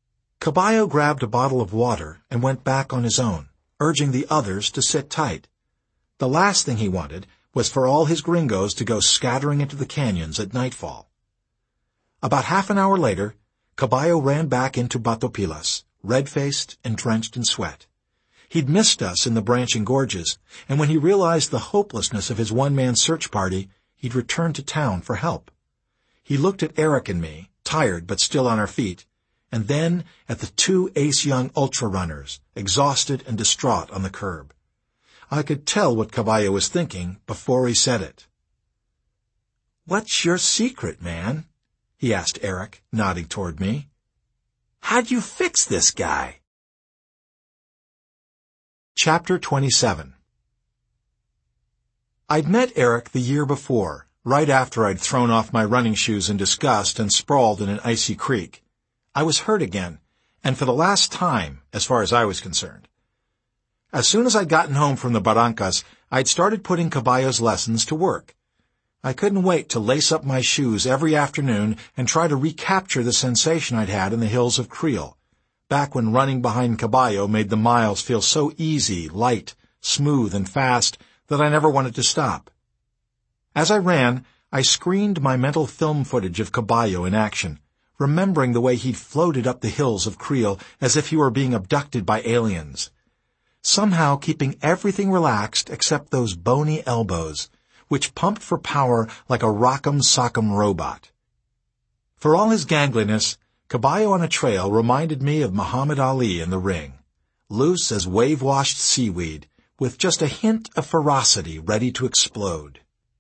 Caballo grabbed a bottle of water and went back on his own, urging the others to sit tight. The last thing he wanted was for all his gringos to go scattering into the canyons at nightfall. About half an hour later, Caballo ran back into Batopilas, red-faced and drenched in sweat. He'd missed us in the branching gorges, and when he realized the hopelessness of his one-man search party, he'd returned to town for help. He looked at Eric and me, tired but still on our feet, and then at the two ace young ultra-runners, exhausted and distraught on the curb. I could tell what Caballo was thinking before he said it. "What's your secret, man?" he asked Eric, nodding toward me. "How'd you fix this guy?" Chapter twenty-seven. I'd met Eric the year before, right after I'd thrown off my running shoes in disgust and sprawled in an icy creek. I was hurt again, and for the last time, as far as I was concerned. As soon as I'd gotten home from the Barrancas, I'd started putting Caballo's lessons to work. I couldn't wait to lace up my shoes every afternoon and try to recapture the sensation I'd had in the hills of Creel, back when running behind Caballo made the miles feel so easy, light, smooth, and fast that I never wanted to stop. As I ran, I screened my mental film footage of Caballo in action, remembering the way he'd floated up the hills of Creel as if he were being abducted by aliens. Somehow keeping everything relaxed except those bony elbows, which pumped for power like a rock'em sock'em robot. For all his gangliness, Caballo on a trail reminded me of Muhammad Ali in the ring, loose as wave-washed seaweed, with just a hint of ferocity ready to explode.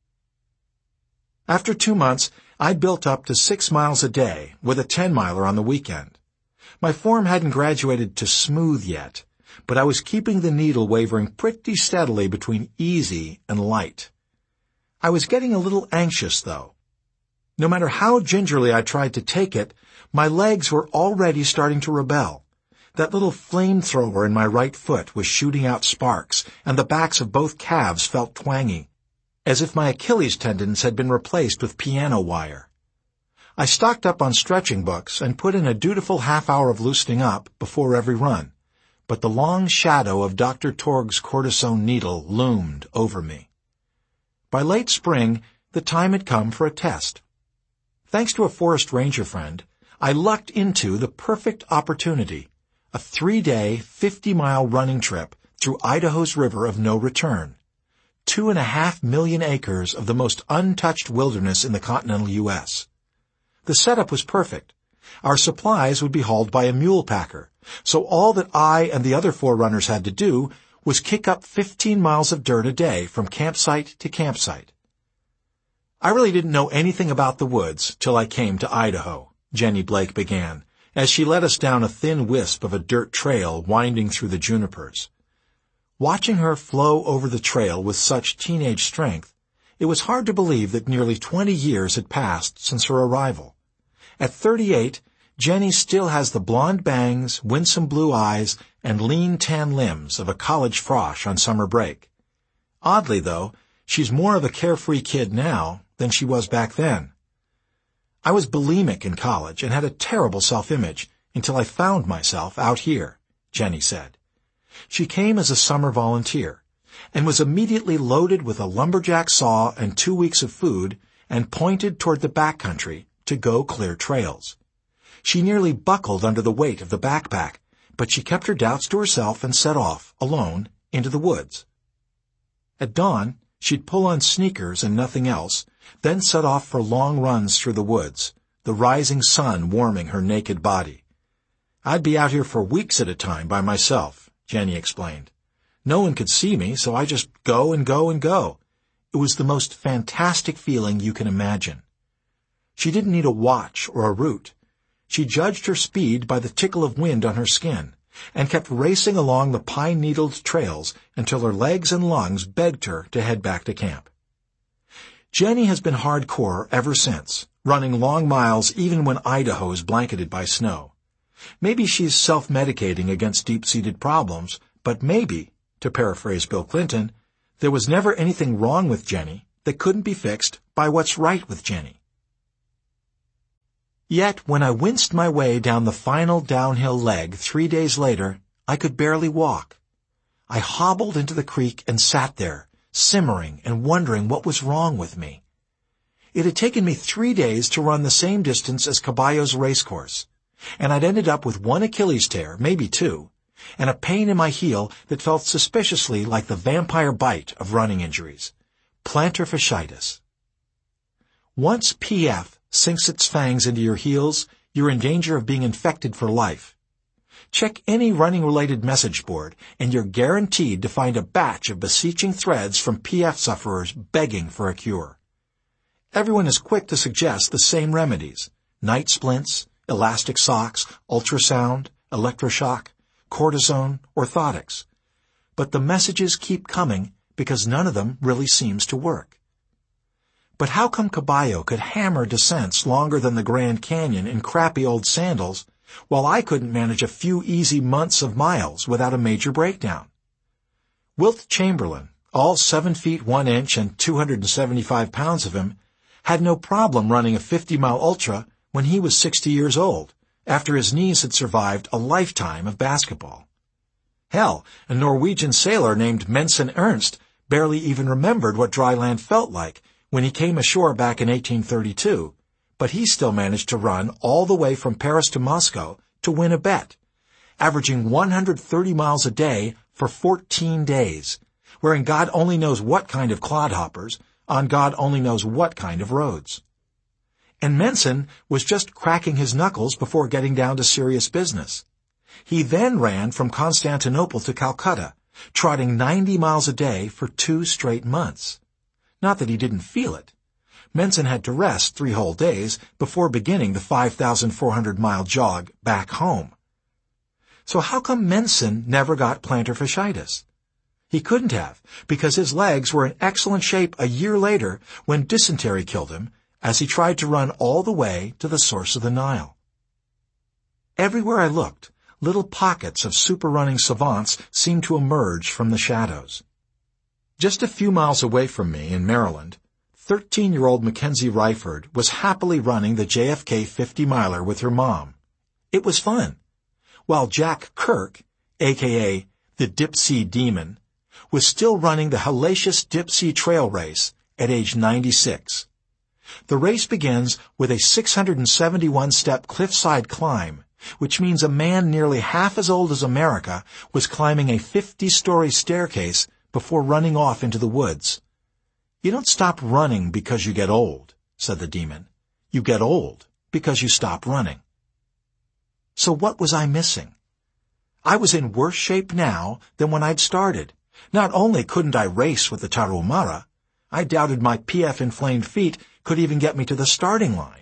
After two months, I'd built up to six miles a day, with a ten-miler on the weekend. My form hadn't graduated to smooth yet, but I was keeping the needle wavering pretty steadily between easy and light. I was getting a little anxious, though. No matter how gingerly I tried to take it, my legs were already starting to rebel. That little flamethrower in my right foot was shooting out sparks, and the backs of both calves felt twangy, as if my Achilles tendons had been replaced with piano wire. I stocked up on stretching books and put in a dutiful half hour of loosening up before every run, but the long shadow of Doctor Torg's cortisone needle loomed over me. By late spring, the time had come for a test. Thanks to a forest ranger friend, I lucked into the perfect opportunity, a three-day, fifty-mile running trip through Idaho's river of no return, two and a half million acres of the most untouched wilderness in the continental U S The setup was perfect. Our supplies would be hauled by a mule packer, so all that I and the other four runners had to do was kick up fifteen miles of dirt a day from campsite to campsite. I really didn't know anything about the woods till I came to Idaho, Jenny Blake began, as she led us down a thin wisp of a dirt trail winding through the junipers. Watching her flow over the trail with such teenage strength, it was hard to believe that nearly twenty years had passed since her arrival. At thirty-eight, Jenny still has the blonde bangs, winsome blue eyes, and lean tan limbs of a college frosh on summer break. Oddly, though, she's more of a carefree kid now than she was back then. I was bulimic in college and had a terrible self-image until I found myself out here, Jenny said. She came as a summer volunteer and was immediately loaded with a lumberjack saw and two weeks of food and pointed toward the backcountry to go clear trails. She nearly buckled under the weight of the backpack, but she kept her doubts to herself and set off, alone, into the woods. At dawn, she'd pull on sneakers and nothing else, then set off for long runs through the woods, the rising sun warming her naked body. I'd be out here for weeks at a time by myself, Jenny explained. No one could see me, so I just go and go and go. It was the most fantastic feeling you can imagine. She didn't need a watch or a route. She judged her speed by the tickle of wind on her skin, and kept racing along the pine-needled trails until her legs and lungs begged her to head back to camp. Jenny has been hardcore ever since, running long miles even when Idaho is blanketed by snow. Maybe she's self-medicating against deep-seated problems, but maybe, to paraphrase Bill Clinton, there was never anything wrong with Jenny that couldn't be fixed by what's right with Jenny. Yet when I winced my way down the final downhill leg three days later, I could barely walk. I hobbled into the creek and sat there, simmering and wondering what was wrong with me. It had taken me three days to run the same distance as Caballo's racecourse, and I'd ended up with one Achilles tear, maybe two, and a pain in my heel that felt suspiciously like the vampire bite of running injuries. Plantar fasciitis. Once P F sinks its fangs into your heels, you're in danger of being infected for life. Check any running-related message board, and you're guaranteed to find a batch of beseeching threads from P F sufferers begging for a cure. Everyone is quick to suggest the same remedies: night splints, elastic socks, ultrasound, electroshock, cortisone, orthotics. But the messages keep coming because none of them really seems to work. But how come Caballo could hammer descents longer than the Grand Canyon in crappy old sandals, while I couldn't manage a few easy months of miles without a major breakdown? Wilt Chamberlain, all seven feet one inch and two hundred seventy-five pounds of him, had no problem running a fifty-mile ultra when he was sixty years old, after his knees had survived a lifetime of basketball. Hell, a Norwegian sailor named Menson Ernst barely even remembered what dry land felt like when he came ashore back in eighteen thirty-two, but he still managed to run all the way from Paris to Moscow to win a bet, averaging one hundred thirty miles a day for fourteen days, wearing God only knows what kind of clodhoppers on God only knows what kind of roads. And Menson was just cracking his knuckles before getting down to serious business. He then ran from Constantinople to Calcutta, trotting ninety miles a day for two straight months. Not that he didn't feel it. Menson had to rest three whole days before beginning the five thousand four hundred mile jog back home. So how come Menson never got plantar fasciitis? He couldn't have, because his legs were in excellent shape a year later when dysentery killed him as he tried to run all the way to the source of the Nile. Everywhere I looked, little pockets of super-running savants seemed to emerge from the shadows. Just a few miles away from me in Maryland, thirteen-year-old Mackenzie Ryford was happily running the J F K fifty-miler with her mom. It was fun. While Jack Kirk, a k a the Dipsea Demon, was still running the hellacious Dipsea Trail Race at age ninety-six. The race begins with a six hundred seventy-one step cliffside climb, which means a man nearly half as old as America was climbing a fifty-story staircase before running off into the woods. You don't stop running because you get old, said the demon. You get old because you stop running. So what was I missing? I was in worse shape now than when I'd started. Not only couldn't I race with the Tarahumara, I doubted my P F-inflamed feet could even get me to the starting line.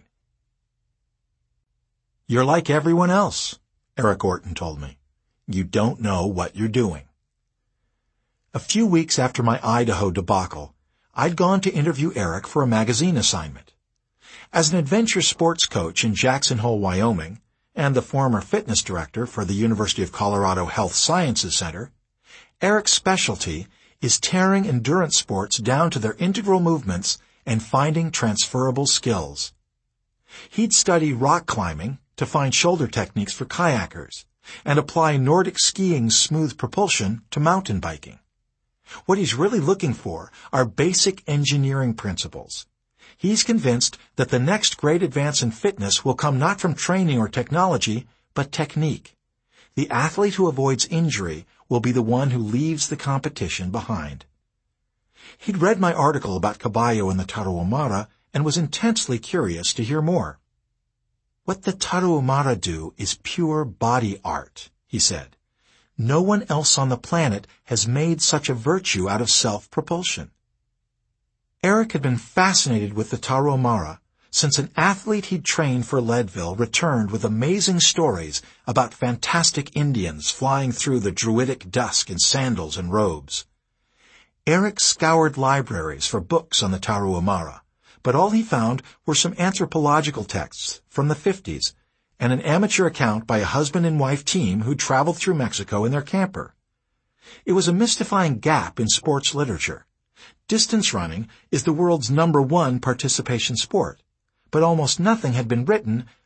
You're like everyone else, Eric Orton told me. You don't know what you're doing. A few weeks after my Idaho debacle, I'd gone to interview Eric for a magazine assignment. As an adventure sports coach in Jackson Hole, Wyoming, and the former fitness director for the University of Colorado Health Sciences Center, Eric's specialty is tearing endurance sports down to their integral movements and finding transferable skills. He'd study rock climbing to find shoulder techniques for kayakers and apply Nordic skiing's smooth propulsion to mountain biking. What he's really looking for are basic engineering principles. He's convinced that the next great advance in fitness will come not from training or technology, but technique. The athlete who avoids injury will be the one who leaves the competition behind. He'd read my article about Caballo and the Tarahumara and was intensely curious to hear more. What the Tarahumara do is pure body art, he said. No one else on the planet has made such a virtue out of self-propulsion. Eric had been fascinated with the Tarahumara since an athlete he'd trained for Leadville returned with amazing stories about fantastic Indians flying through the druidic dusk in sandals and robes. Eric scoured libraries for books on the Tarahumara, but all he found were some anthropological texts from the fifties and an amateur account by a husband and wife team who traveled through Mexico in their camper. It was a mystifying gap in sports literature. Distance running is the world's number one participation sport, but almost nothing had been written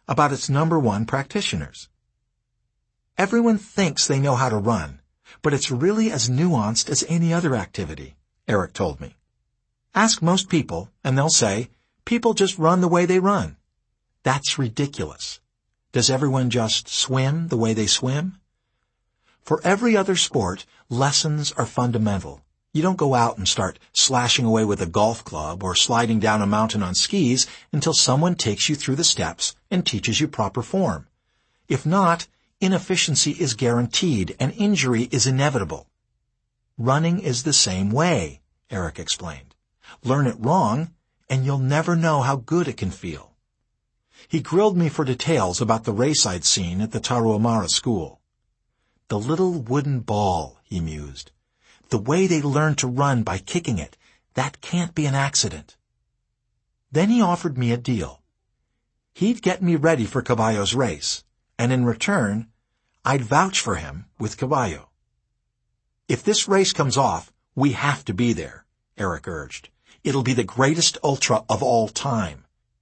about its number one practitioners. Everyone thinks they know how to run, but it's really as nuanced as any other activity, Eric told me. Ask most people, and they'll say, people just run the way they run. That's ridiculous. Does everyone just swim the way they swim? For every other sport, lessons are fundamental. You don't go out and start slashing away with a golf club or sliding down a mountain on skis until someone takes you through the steps and teaches you proper form. If not, inefficiency is guaranteed and injury is inevitable. Running is the same way, Eric explained. Learn it wrong, and you'll never know how good it can feel. He grilled me for details about the race I'd seen at the Tarahumara school. The little wooden ball, he mused. The way they learn to run by kicking it, that can't be an accident. Then he offered me a deal. He'd get me ready for Caballo's race, and in return, I'd vouch for him with Caballo. If this race comes off, we have to be there, Eric urged. It'll be the greatest ultra of all time.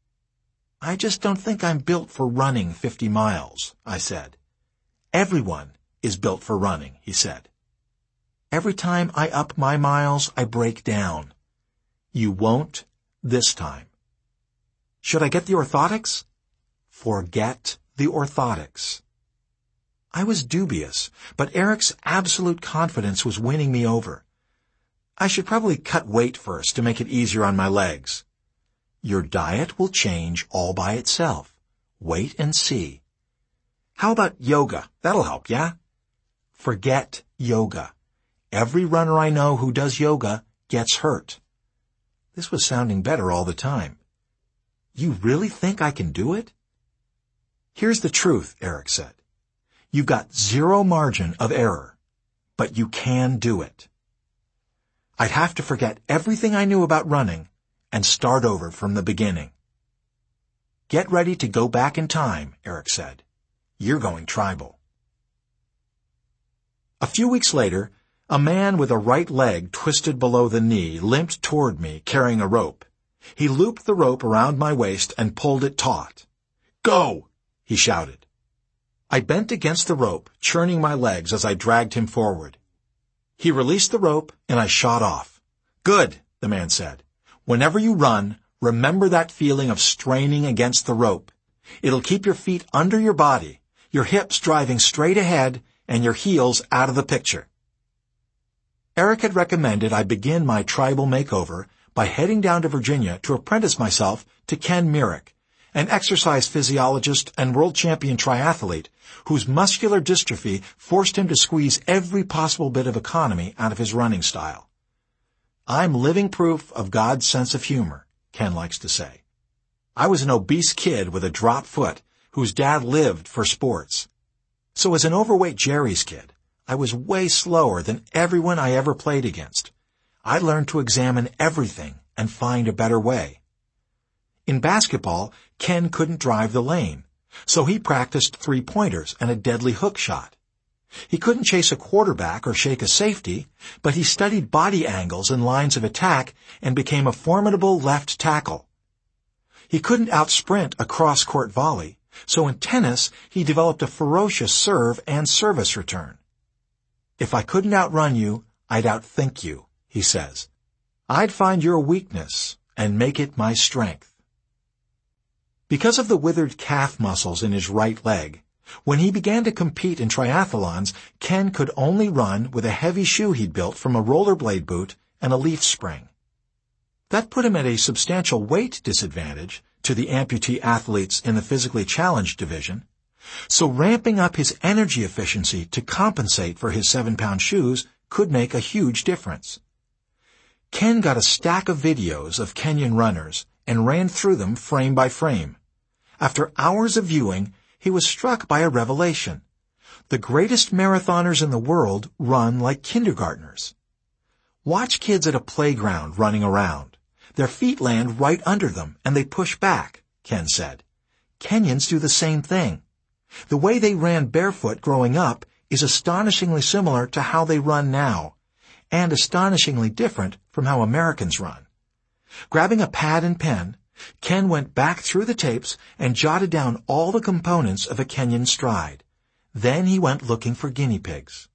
I just don't think I'm built for running fifty miles, I said. Everyone is built for running, he said. Every time I up my miles, I break down. You won't this time. Should I get the orthotics? Forget the orthotics. I was dubious, but Eric's absolute confidence was winning me over. I should probably cut weight first to make it easier on my legs. Your diet will change all by itself. Wait and see. How about yoga? That'll help, yeah? Forget yoga. Every runner I know who does yoga gets hurt. This was sounding better all the time. You really think I can do it? Here's the truth, Eric said. You've got zero margin of error, but you can do it. I'd have to forget everything I knew about running and start over from the beginning. Get ready to go back in time, Eric said. You're going tribal. A few weeks later, a man with a right leg twisted below the knee limped toward me carrying a rope. He looped the rope around my waist and pulled it taut. Go! He shouted. I bent against the rope, churning my legs as I dragged him forward. He released the rope, and I shot off. Good, the man said. Whenever you run, remember that feeling of straining against the rope. It'll keep your feet under your body, your hips driving straight ahead, and your heels out of the picture. Eric had recommended I begin my tribal makeover by heading down to Virginia to apprentice myself to Ken Merrick, an exercise physiologist and world champion triathlete whose muscular dystrophy forced him to squeeze every possible bit of economy out of his running style. I'm living proof of God's sense of humor, Ken likes to say. I was an obese kid with a drop foot whose dad lived for sports. So as an overweight Jerry's kid, I was way slower than everyone I ever played against. I learned to examine everything and find a better way. In basketball, Ken couldn't drive the lane, so he practiced three-pointers and a deadly hook shot. He couldn't chase a quarterback or shake a safety, but he studied body angles and lines of attack and became a formidable left tackle. He couldn't outsprint a cross-court volley, so in tennis he developed a ferocious serve and service return. If I couldn't outrun you, I'd outthink you, he says. I'd find your weakness and make it my strength. Because of the withered calf muscles in his right leg, when he began to compete in triathlons, Ken could only run with a heavy shoe he'd built from a rollerblade boot and a leaf spring. That put him at a substantial weight disadvantage to the amputee athletes in the physically challenged division, so ramping up his energy efficiency to compensate for his seven-pound shoes could make a huge difference. Ken got a stack of videos of Kenyan runners and ran through them frame by frame. After hours of viewing, he was struck by a revelation. The greatest marathoners in the world run like kindergartners. Watch kids at a playground running around. Their feet land right under them, and they push back, Ken said. Kenyans do the same thing. The way they ran barefoot growing up is astonishingly similar to how they run now, and astonishingly different from how Americans run. Grabbing a pad and pen, Ken went back through the tapes and jotted down all the components of a Kenyan stride. Then he went looking for guinea pigs.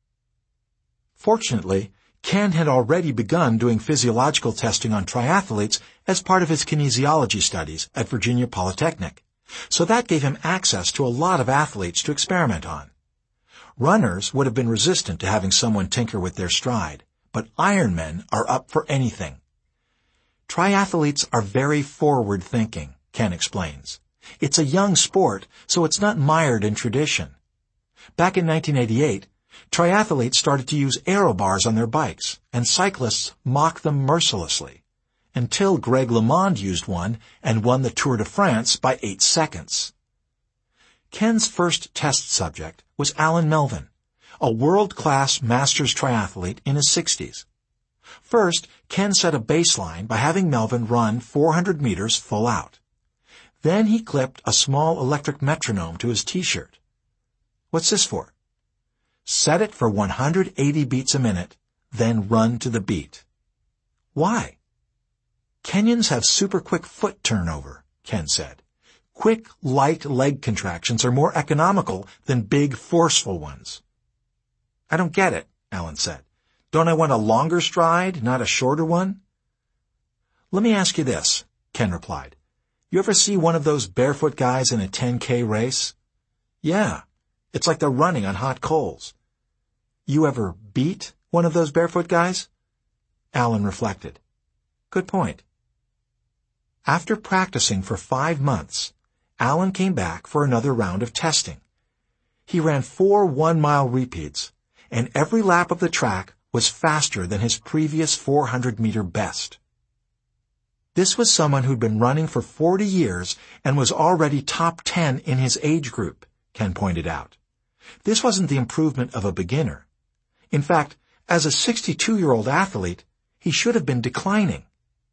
Fortunately, Ken had already begun doing physiological testing on triathletes as part of his kinesiology studies at Virginia Polytechnic, so that gave him access to a lot of athletes to experiment on. Runners would have been resistant to having someone tinker with their stride, but Ironmen are up for anything. Triathletes are very forward-thinking, Ken explains. It's a young sport, so it's not mired in tradition. Back in nineteen eighty-eight, triathletes started to use aero bars on their bikes, and cyclists mocked them mercilessly, until Greg LeMond used one and won the Tour de France by eight seconds. Ken's first test subject was Alan Melvin, a world-class masters triathlete in his sixties. First, Ken set a baseline by having Melvin run four hundred meters full out. Then he clipped a small electric metronome to his t-shirt. What's this for? Set it for one hundred eighty beats a minute, then run to the beat. Why? Kenyans have super quick foot turnover, Ken said. Quick, light leg contractions are more economical than big, forceful ones. I don't get it, Alan said. Don't I want a longer stride, not a shorter one? Let me ask you this, Ken replied. You ever see one of those barefoot guys in a ten K race? Yeah, it's like they're running on hot coals. You ever beat one of those barefoot guys? Alan reflected. Good point. After practicing for five months, Alan came back for another round of testing. He ran four one-mile repeats, and every lap of the track was faster than his previous four hundred meter best. This was someone who'd been running for forty years and was already top ten in his age group, Ken pointed out. This wasn't the improvement of a beginner. In fact, as a sixty-two-year-old athlete, he should have been declining.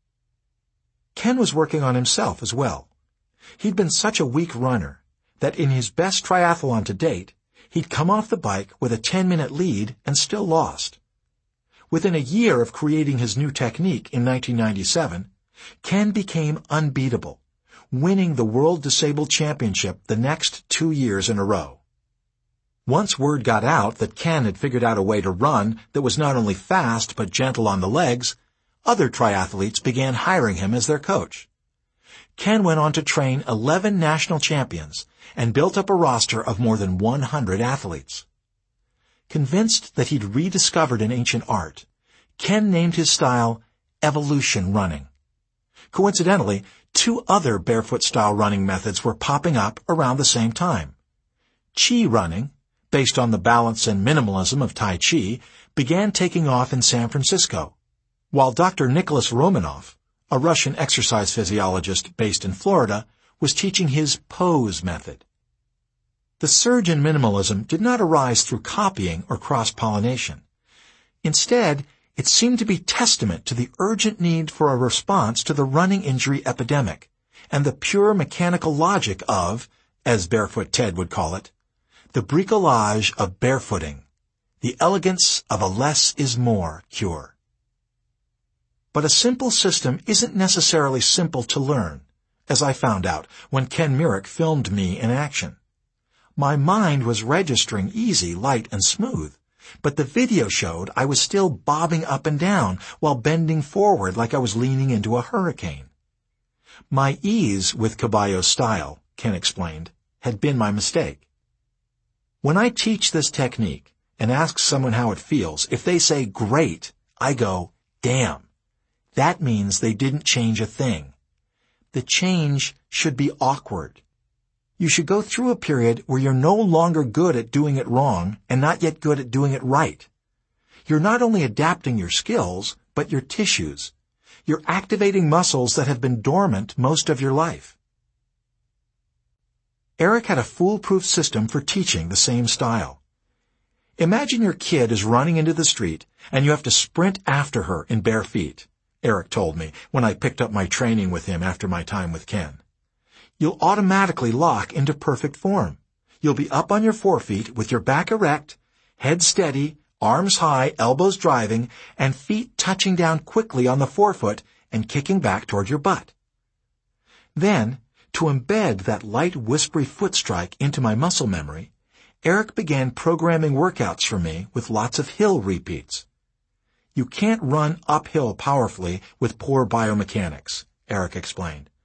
Ken was working on himself as well. He'd been such a weak runner that in his best triathlon to date, he'd come off the bike with a ten-minute lead and still lost. Within a year of creating his new technique in nineteen ninety-seven, Ken became unbeatable, winning the World Disabled Championship the next two years in a row. Once word got out that Ken had figured out a way to run that was not only fast but gentle on the legs, other triathletes began hiring him as their coach. Ken went on to train eleven national champions and built up a roster of more than one hundred athletes. Convinced that he'd rediscovered an ancient art, Ken named his style evolution running. Coincidentally, two other barefoot-style running methods were popping up around the same time. Chi running, based on the balance and minimalism of Tai Chi, began taking off in San Francisco, while Doctor Nicholas Romanov, a Russian exercise physiologist based in Florida, was teaching his pose method. The surge in minimalism did not arise through copying or cross-pollination. Instead, it seemed to be testament to the urgent need for a response to the running injury epidemic and the pure mechanical logic of, as Barefoot Ted would call it, the bricolage of barefooting, the elegance of a less is more cure. But a simple system isn't necessarily simple to learn, as I found out when Ken Murick filmed me in action. My mind was registering easy, light, and smooth, but the video showed I was still bobbing up and down while bending forward like I was leaning into a hurricane. My ease with Caballo's style, Ken explained, had been my mistake. When I teach this technique and ask someone how it feels, if they say great, I go, damn. That means they didn't change a thing. The change should be awkward. You should go through a period where you're no longer good at doing it wrong and not yet good at doing it right. You're not only adapting your skills, but your tissues. You're activating muscles that have been dormant most of your life. Eric had a foolproof system for teaching the same style. Imagine your kid is running into the street and you have to sprint after her in bare feet, Eric told me when I picked up my training with him after my time with Ken. You'll automatically lock into perfect form. You'll be up on your forefeet with your back erect, head steady, arms high, elbows driving, and feet touching down quickly on the forefoot and kicking back toward your butt. Then, to embed that light, whispery foot strike into my muscle memory, Eric began programming workouts for me with lots of hill repeats. You can't run uphill powerfully with poor biomechanics, Eric explained.